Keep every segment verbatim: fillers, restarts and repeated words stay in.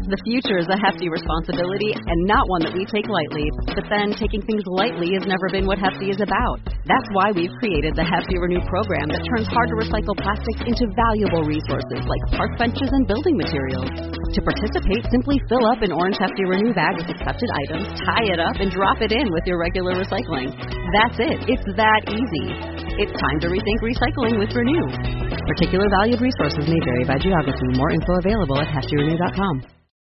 The future is a hefty responsibility and not one that we take lightly. But then taking things lightly has never been what Hefty is about. That's why we've created the Hefty Renew program that turns hard-to-recycle plastics into valuable resources like park benches and building materials. To participate, simply fill up an orange Hefty Renew bag with accepted items, tie it up, and drop it in with your regular recycling. That's it. It's that easy. It's time to rethink recycling with Renew. Particular valued resources may vary by geography. More info available at hefty renew dot com.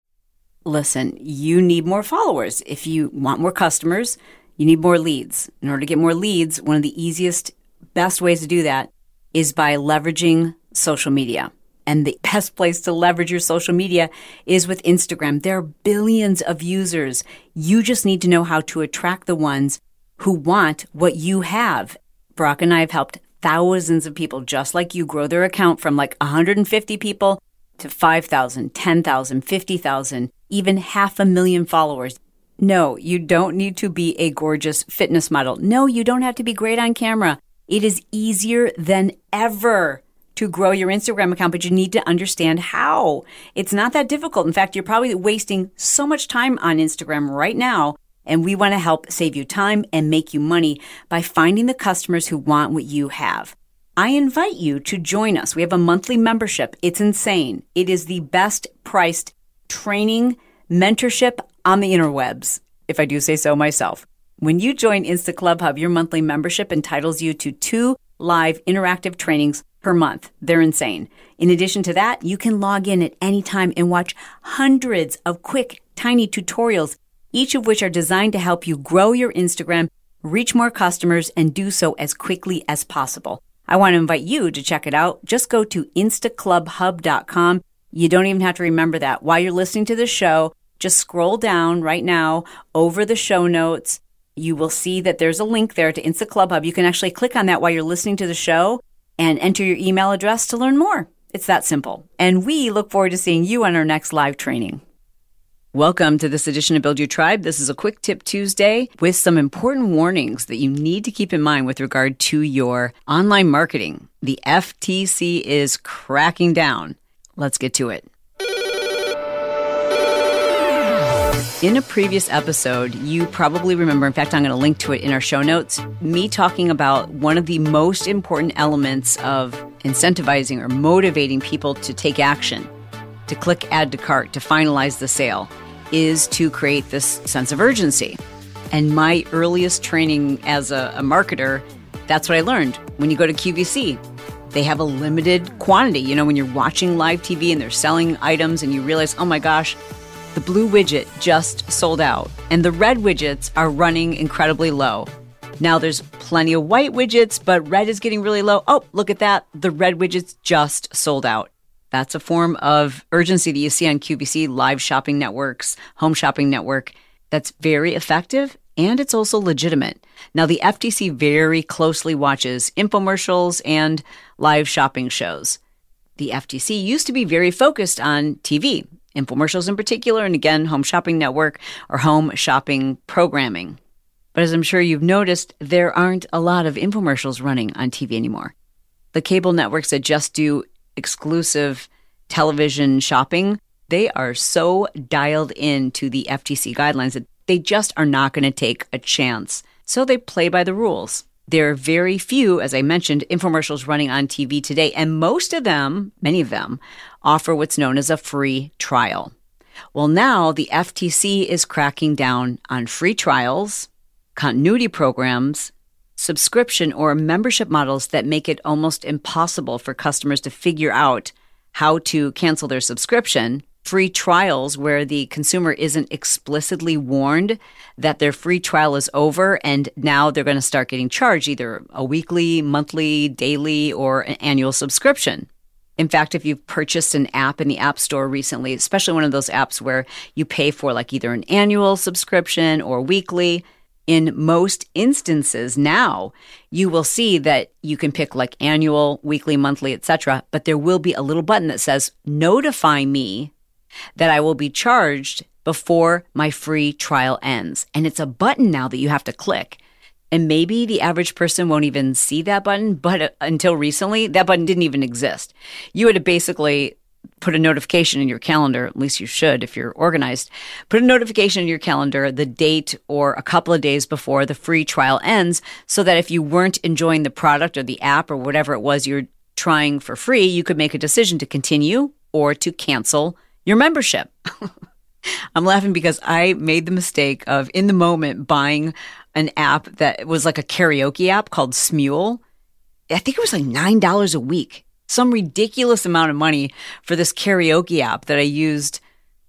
Listen, you need more followers. If you want more customers, you need more leads. In order to get more leads, one of the easiest, best ways to do that is by leveraging social media. And the best place to leverage your social media is with Instagram. There are billions of users. You just need to know how to attract the ones who want what you have. Brock and I have helped thousands of people just like you grow their account from like one hundred fifty people to five thousand, ten thousand, fifty thousand, even half a million followers. No, you don't need to be a gorgeous fitness model. No, you don't have to be great on camera. It is easier than ever to grow your Instagram account, but you need to understand how. It's not that difficult. In fact, you're probably wasting so much time on Instagram right now, and we want to help save you time and make you money by finding the customers who want what you have. I invite you to join us. We have a monthly membership. It's insane. It is the best priced training, mentorship on the interwebs, if I do say so myself. When you join Insta Club Hub, your monthly membership entitles you to two live interactive trainings per month. They're insane. In addition to that, you can log in at any time and watch hundreds of quick, tiny tutorials, each of which are designed to help you grow your Instagram, reach more customers, and do so as quickly as possible. I want to invite you to check it out. Just go to insta club hub dot com. You don't even have to remember that. While you're listening to the show, just scroll down right now over the show notes. You will see that there's a link there to Insta Club Hub. You can actually click on that while you're listening to the show and enter your email address to learn more. It's that simple. And we look forward to seeing you on our next live training. Welcome to this edition of Build Your Tribe. This is a Quick Tip Tuesday with some important warnings that you need to keep in mind with regard to your online marketing. The F T C is cracking down. Let's get to it. In a previous episode, you probably remember, in fact, I'm going to link to it in our show notes, me talking about one of the most important elements of incentivizing or motivating people to take action, to click add to cart, to finalize the sale, is to create this sense of urgency. And my earliest training as a, a marketer, that's what I learned. When you go to Q V C, they have a limited quantity. You know, when you're watching live T V and they're selling items and you realize, oh my gosh, the blue widget just sold out and the red widgets are running incredibly low. Now there's plenty of white widgets, but red is getting really low. Oh, look at that. The red widgets just sold out. That's a form of urgency that you see on Q V C, live shopping networks, home shopping network. That's very effective, and it's also legitimate. Now, the F T C very closely watches infomercials and live shopping shows. The F T C used to be very focused on T V, infomercials in particular, and again, home shopping network or home shopping programming. But as I'm sure you've noticed, there aren't a lot of infomercials running on T V anymore. The cable networks that just do exclusive television shopping, they are so dialed into the F T C guidelines that they just are not going to take a chance. So they play by the rules. There are very few, as I mentioned, infomercials running on T V today, and most of them, many of them, offer what's known as a free trial. Well, now the F T C is cracking down on free trials, continuity programs, subscription or membership models that make it almost impossible for customers to figure out how to cancel their subscription, free trials where the consumer isn't explicitly warned that their free trial is over and now they're going to start getting charged either a weekly, monthly, daily, or an annual subscription. In fact, if you've purchased an app in the App Store recently, especially one of those apps where you pay for like either an annual subscription or weekly, in most instances now, you will see that you can pick like annual, weekly, monthly, et cetera, but there will be a little button that says, notify me that I will be charged before my free trial ends. And it's a button now that you have to click. And maybe the average person won't even see that button, but until recently, that button didn't even exist. You had to basically put a notification in your calendar, at least you should if you're organized, put a notification in your calendar the date or a couple of days before the free trial ends so that if you weren't enjoying the product or the app or whatever it was you're trying for free, you could make a decision to continue or to cancel your membership. I'm laughing because I made the mistake of, in the moment, buying an app that was like a karaoke app called Smule. I think it was like nine dollars a week. Some ridiculous amount of money for this karaoke app that I used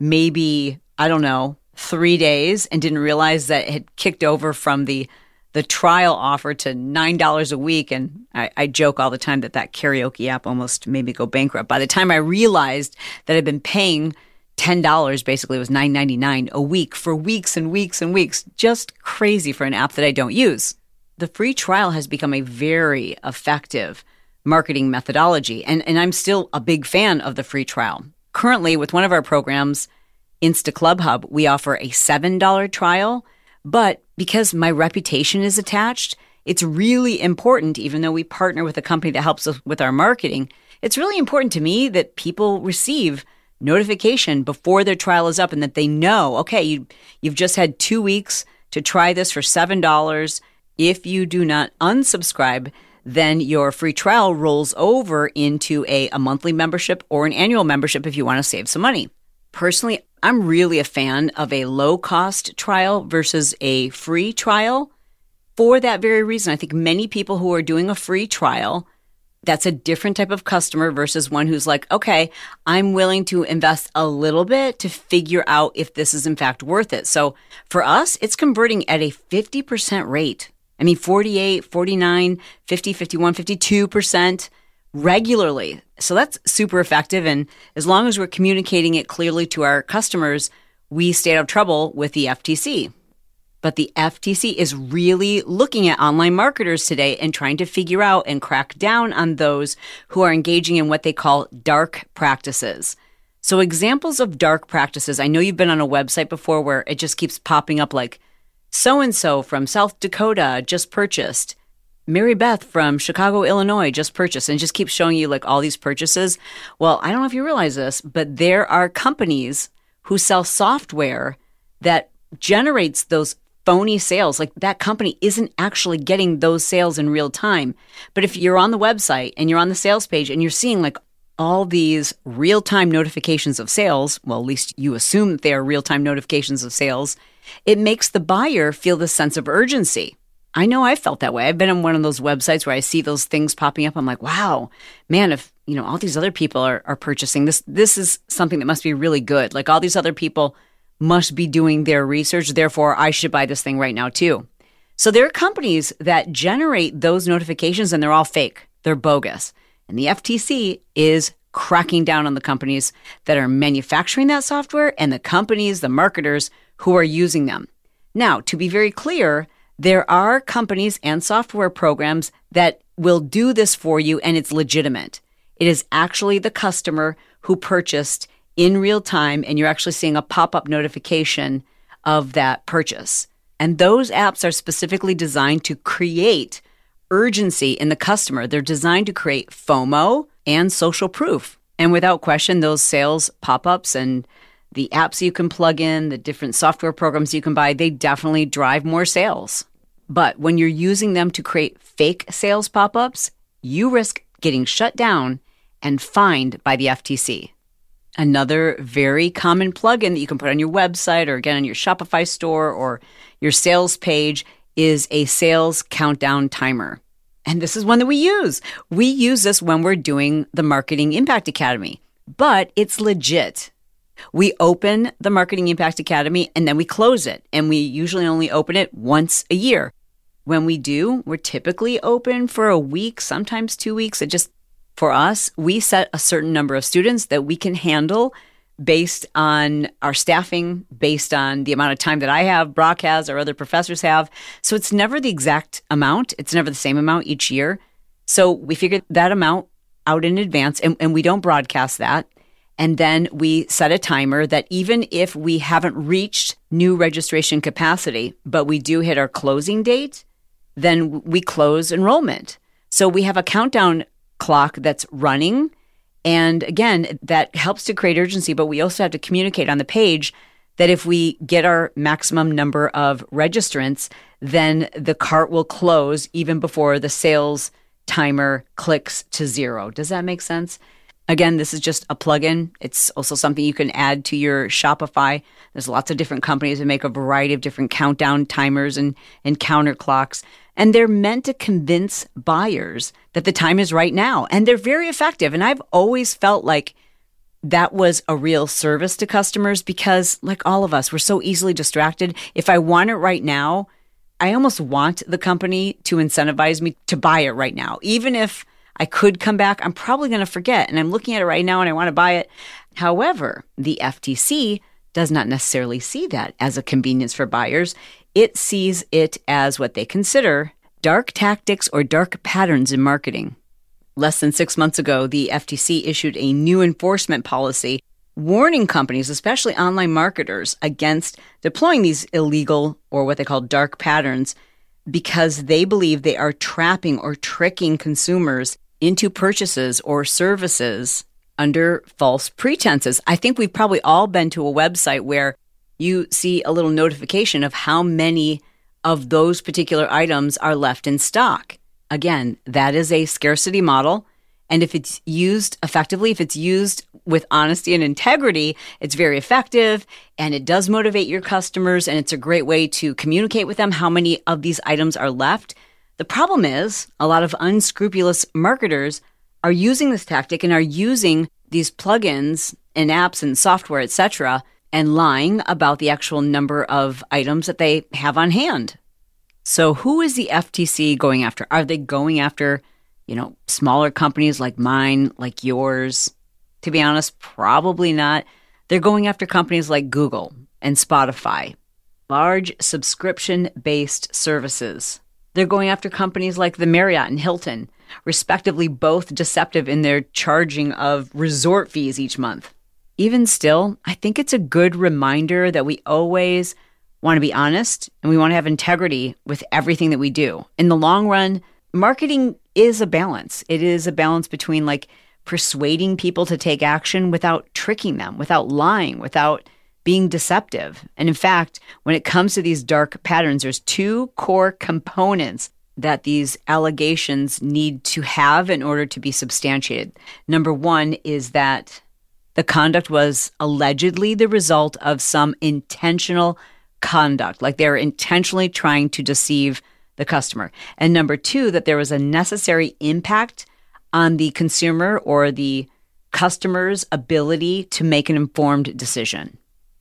maybe, I don't know, three days and didn't realize that it had kicked over from the the trial offer to nine dollars a week. And I, I joke all the time that that karaoke app almost made me go bankrupt. By the time I realized that I'd been paying ten dollars, basically it was nine ninety-nine a week for weeks and weeks and weeks. Just crazy for an app that I don't use. The free trial has become a very effective marketing methodology. And, and I'm still a big fan of the free trial. Currently, with one of our programs, Insta Club Hub, we offer a seven dollars trial. But because my reputation is attached, it's really important, even though we partner with a company that helps us with our marketing, it's really important to me that people receive notification before their trial is up and that they know, okay, you, you've just had two weeks to try this for seven dollars. If you do not unsubscribe, then your free trial rolls over into a, a monthly membership or an annual membership if you want to save some money. Personally, I'm really a fan of a low-cost trial versus a free trial. For that very reason, I think many people who are doing a free trial, that's a different type of customer versus one who's like, okay, I'm willing to invest a little bit to figure out if this is in fact worth it. So for us, it's converting at a fifty percent rate. I mean, forty-eight, forty-nine, fifty, fifty-one, fifty-two percent regularly. So that's super effective. And as long as we're communicating it clearly to our customers, we stay out of trouble with the F T C. But the F T C is really looking at online marketers today and trying to figure out and crack down on those who are engaging in what they call dark practices. So examples of dark practices, I know you've been on a website before where it just keeps popping up like, so-and-so from South Dakota just purchased. Mary Beth from Chicago, Illinois just purchased, and just keeps showing you like all these purchases. Well, I don't know if you realize this, but there are companies who sell software that generates those phony sales. Like that company isn't actually getting those sales in real time. But if you're on the website and you're on the sales page and you're seeing like all these real-time notifications of sales, well, at least you assume that they are real-time notifications of sales, it makes the buyer feel the sense of urgency. I know I felt that way. I've been on one of those websites where I see those things popping up. I'm like, wow, man, if you know all these other people are, are purchasing this, this is something that must be really good. Like all these other people must be doing their research. Therefore, I should buy this thing right now too. So there are companies that generate those notifications and they're all fake. They're bogus. And the F T C is cracking down on the companies that are manufacturing that software and the companies, the marketers who are using them. Now, to be very clear, there are companies and software programs that will do this for you and it's legitimate. It is actually the customer who purchased in real time and you're actually seeing a pop-up notification of that purchase. And those apps are specifically designed to create urgency in the customer. They're designed to create FOMO and social proof. And without question, those sales pop-ups and the apps you can plug in, the different software programs you can buy, they definitely drive more sales. But when you're using them to create fake sales pop-ups, you risk getting shut down and fined by the F T C. Another very common plugin that you can put on your website or again on your Shopify store or your sales page is a sales countdown timer. And this is one that we use. We use this when we're doing the Marketing Impact Academy, but it's legit. We open the Marketing Impact Academy and then we close it. And we usually only open it once a year. When we do, we're typically open for a week, sometimes two weeks. It just, for us, we set a certain number of students that we can handle based on our staffing, based on the amount of time that I have, Brock has, or other professors have. So it's never the exact amount. It's never the same amount each year. So we figure that amount out in advance and, and we don't broadcast that. And then we set a timer that even if we haven't reached new registration capacity, but we do hit our closing date, then we close enrollment. So we have a countdown clock that's running And again, that helps to create urgency, but we also have to communicate on the page that if we get our maximum number of registrants, then the cart will close even before the sales timer clicks to zero. Does that make sense? Again, this is just a plugin. It's also something you can add to your Shopify. There's lots of different companies that make a variety of different countdown timers and, and counter clocks. And they're meant to convince buyers that the time is right now. And they're very effective. And I've always felt like that was a real service to customers because, like all of us, we're so easily distracted. If I want it right now, I almost want the company to incentivize me to buy it right now. Even if I could come back, I'm probably going to forget. And I'm looking at it right now and I want to buy it. However, the F T C does not necessarily see that as a convenience for buyers. It sees it as what they consider dark tactics or dark patterns in marketing. Less than six months ago, the F T C issued a new enforcement policy warning companies, especially online marketers, against deploying these illegal or what they call dark patterns because they believe they are trapping or tricking consumers into purchases or services under false pretenses. I think we've probably all been to a website where you see a little notification of how many of those particular items are left in stock. Again, that is a scarcity model. And if it's used effectively, if it's used with honesty and integrity, it's very effective and it does motivate your customers and it's a great way to communicate with them how many of these items are left. The problem is a lot of unscrupulous marketers are using this tactic and are using these plugins and apps and software, et cetera, and lying about the actual number of items that they have on hand. So who is the F T C going after? Are they going after, you know, smaller companies like mine, like yours? To be honest, probably not. They're going after companies like Google and Spotify, large subscription-based services. They're going after companies like the Marriott and Hilton, respectively, both deceptive in their charging of resort fees each month. Even still, I think it's a good reminder that we always want to be honest and we want to have integrity with everything that we do. In the long run, marketing is a balance. It is a balance between like persuading people to take action without tricking them, without lying, without being deceptive. And in fact, when it comes to these dark patterns, there's two core components that these allegations need to have in order to be substantiated. Number one is that the conduct was allegedly the result of some intentional conduct, like they were intentionally trying to deceive the customer. And number two, that there was a necessary impact on the consumer or the customer's ability to make an informed decision.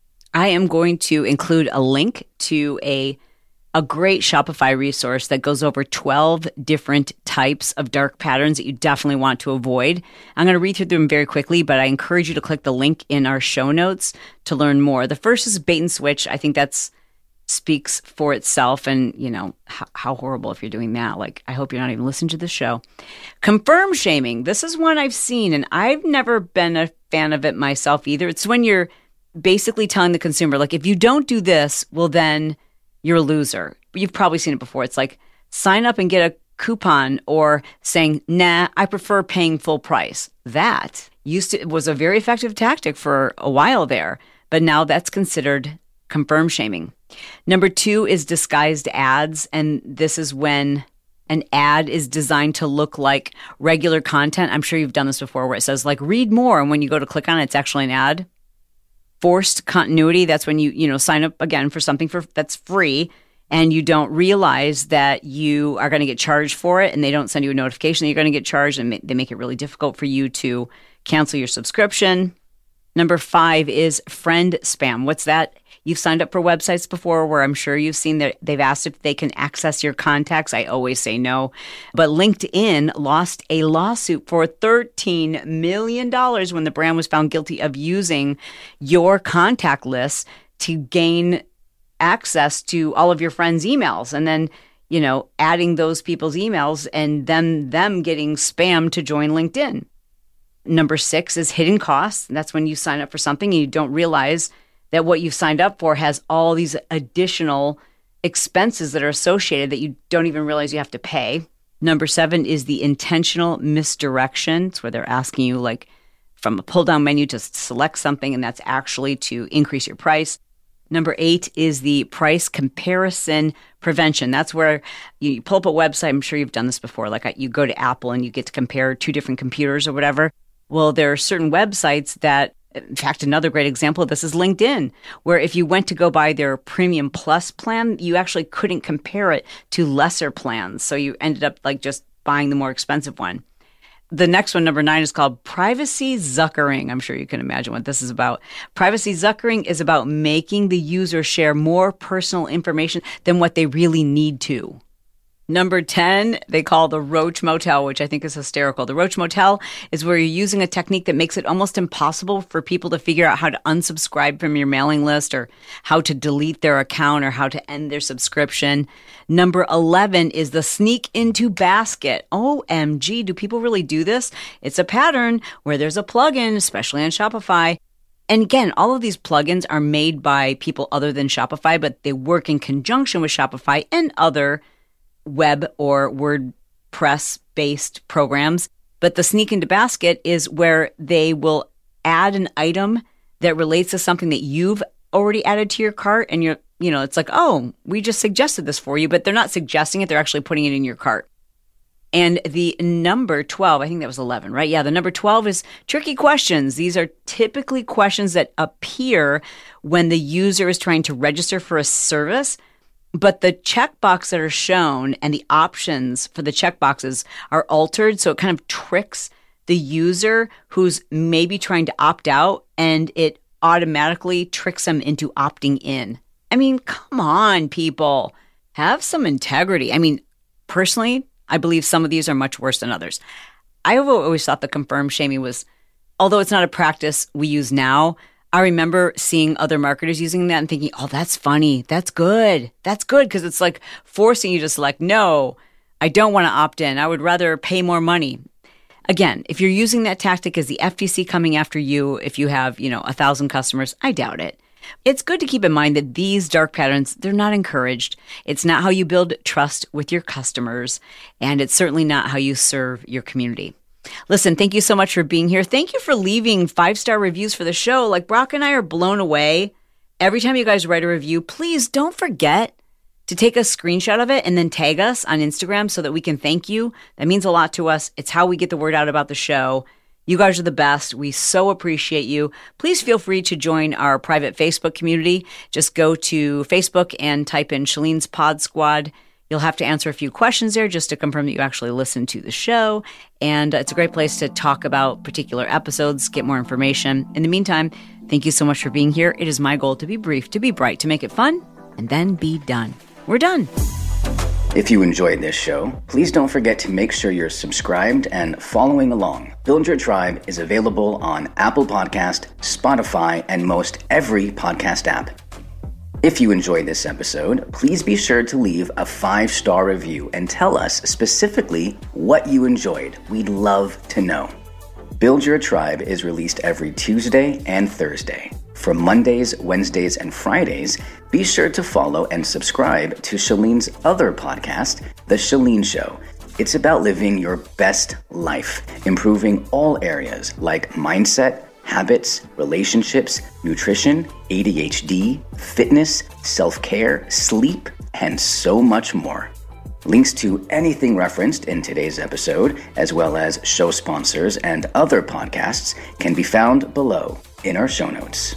I am going to include a link to a, a great Shopify resource that goes over twelve different types of dark patterns that you definitely want to avoid. I'm going to read through them very quickly, but I encourage you to click the link in our show notes to learn more. The first is bait and switch. I think that's speaks for itself. And, you know, how, how horrible if you're doing that. Like, I hope you're not even listening to the show. Confirm shaming. This is one I've seen, and I've never been a fan of it myself either. It's when you're basically telling the consumer, like, if you don't do this, well, then you're a loser. You've probably seen it before. It's like, sign up and get a coupon, or saying, nah, I prefer paying full price. That used to was a very effective tactic for a while there, but now that's considered confirm shaming. Number two is disguised ads. And this is when an ad is designed to look like regular content. I'm sure you've done this before where it says like, read more. And when you go to click on it, it's actually an ad. Forced continuity. That's when you, you know, sign up again for something for that's free and you don't realize that you are going to get charged for it and they don't send you a notification that you're going to get charged, and they make it really difficult for you to cancel your subscription. Number five is friend spam. What's that? You've signed up for websites before where I'm sure you've seen that they've asked if they can access your contacts. I always say no. But LinkedIn lost a lawsuit for thirteen million dollars when the brand was found guilty of using your contact list to gain access to all of your friends' emails. And then, you know, adding those people's emails and then them getting spammed to join LinkedIn. Number six is hidden costs. That's when you sign up for something and you don't realize that what you've signed up for has all these additional expenses that are associated that you don't even realize you have to pay. Number seven is the intentional misdirection. It's where they're asking you, like, from a pull-down menu to select something, and that's actually to increase your price. Number eight is the price comparison prevention. That's where you pull up a website. I'm sure you've done this before. Like you go to Apple and you get to compare two different computers or whatever. Well, there are certain websites that, in fact, another great example of this is LinkedIn, where if you went to go buy their Premium Plus plan, you actually couldn't compare it to lesser plans. So you ended up like just buying the more expensive one. The next one, number nine, is called privacy zuckering. I'm sure you can imagine what this is about. Privacy zuckering is about making the user share more personal information than what they really need to. Number ten, they call the Roach Motel, which I think is hysterical. The Roach Motel is where you're using a technique that makes it almost impossible for people to figure out how to unsubscribe from your mailing list or how to delete their account or how to end their subscription. Number eleven is the sneak into basket. O M G, do people really do this? It's a pattern where there's a plugin, especially on Shopify. And again, all of these plugins are made by people other than Shopify, but they work in conjunction with Shopify and other web or WordPress-based programs. But the sneak into basket is where they will add an item that relates to something that you've already added to your cart. And you're, you know, it's like, oh, we just suggested this for you, but they're not suggesting it. They're actually putting it in your cart. And the number twelve, I think that was eleven, right? Yeah, the number twelve is tricky questions. These are typically questions that appear when the user is trying to register for a service, but the checkbox that are shown and the options for the checkboxes are altered. So it kind of tricks the user who's maybe trying to opt out, and it automatically tricks them into opting in. I mean, come on, people. Have some integrity. I mean, personally, I believe some of these are much worse than others. I've always thought the confirm shaming was, although it's not a practice we use now, I remember seeing other marketers using that and thinking, oh, that's funny. That's good. That's good, because it's like forcing you to select, no, I don't want to opt in. I would rather pay more money. Again, if you're using that tactic as the F T C coming after you, if you have, you know, a thousand customers, I doubt it. It's good to keep in mind that these dark patterns, they're not encouraged. It's not how you build trust with your customers, and it's certainly not how you serve your community. Listen, thank you so much for being here. Thank you for leaving five-star reviews for the show. Like, Brock and I are blown away. Every time you guys write a review, please don't forget to take a screenshot of it and then tag us on Instagram so that we can thank you. That means a lot to us. It's how we get the word out about the show. You guys are the best. We so appreciate you. Please feel free to join our private Facebook community. Just go to Facebook and type in Shalene's Pod Squad. You'll have to answer a few questions there just to confirm that you actually listen to the show. And it's a great place to talk about particular episodes, get more information. In the meantime, thank you so much for being here. It is my goal to be brief, to be bright, to make it fun, and then be done. We're done. If you enjoyed this show, please don't forget to make sure you're subscribed and following along. Build Your Tribe is available on Apple Podcast, Spotify, and most every podcast app. If you enjoyed this episode, please be sure to leave a five-star review and tell us specifically what you enjoyed. We'd love to know. Build Your Tribe is released every Tuesday and Thursday. For Mondays, Wednesdays, and Fridays, be sure to follow and subscribe to Shalene's other podcast, The Shalene Show. It's about living your best life, improving all areas like mindset, habits, relationships, nutrition, A D H D, fitness, self-care, sleep, and so much more. Links to anything referenced in today's episode, as well as show sponsors and other podcasts, can be found below in our show notes.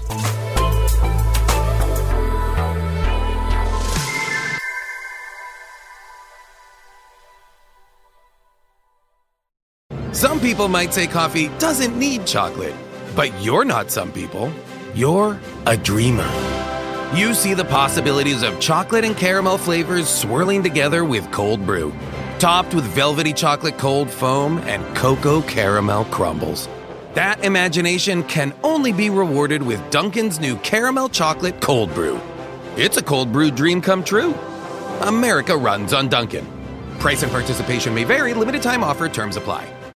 Some people might say coffee doesn't need chocolate, but you're not some people. You're a dreamer. You see the possibilities of chocolate and caramel flavors swirling together with cold brew, topped with velvety chocolate cold foam and cocoa caramel crumbles. That imagination can only be rewarded with Dunkin's new caramel chocolate cold brew. It's a cold brew dream come true. America runs on Dunkin'. Price and participation may vary. Limited time offer. Terms apply.